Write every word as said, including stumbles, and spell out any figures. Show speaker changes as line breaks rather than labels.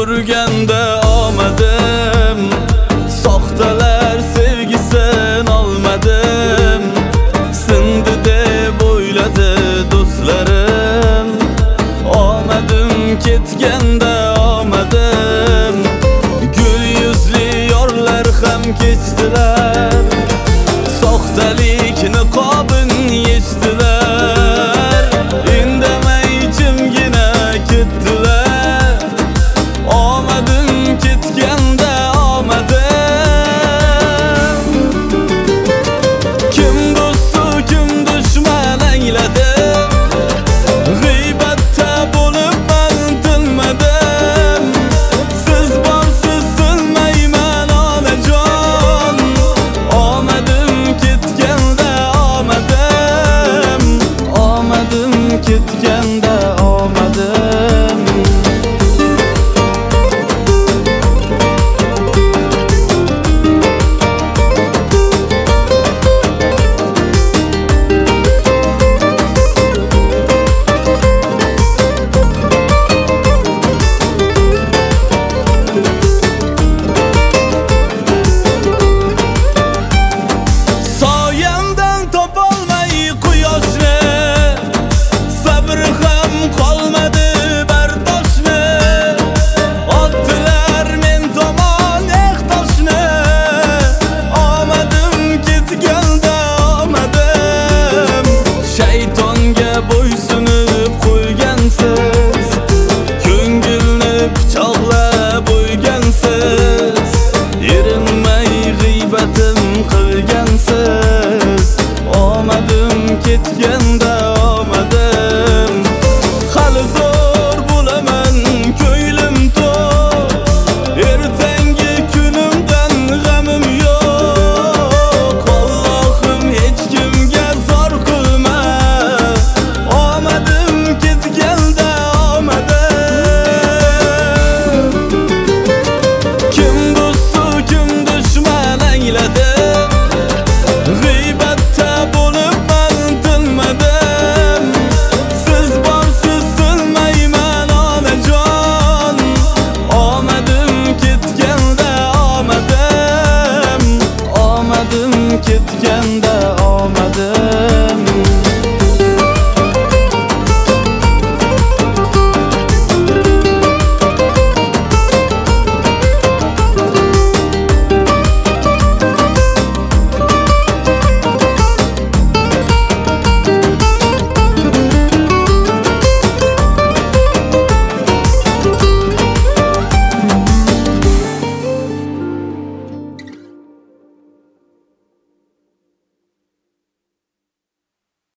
yurganda omadim, soxtalar sevgisin olmadim. Sindi deb o'yladi do'stlarim, omadim ketganda omadim. Gul yuzli yorlar ham kechdilar, soxtalik niqobin yechdilar. Indamay jimgina ketdilar, omadim ketganda omadim. Kim do'stu kim dushman angladi, g'iybatda bo'lib man tinmadim. Siz borsiz tinmayman onajon, omadim ketganda omadim, omadim ketganda omadim. Soyamdan topolmay quyoshni, sabr ham qolmadi bardoshni. Otdilar men tomon ehtoshni, omadim ketganda omadim. Shaytonga bo'ysunib qo'ygansiz, ko'ngilni pichoqlab o'ygansiz. Erinmay g'iybatim qilgansiz, omadim ketganda omadim. Hali zo'r bo'laman ko'nglim to'q, ertangi kunimdan g'amim yo'q. Allohim hech kimga zor qilma, omadim ketganda omadim. Kim do'stu kim dushman angladi, g'iybatda bo'lib man tinmadim. Siz borsiz tinmayman onajon, omadim ketganda omadim, omadim ketganda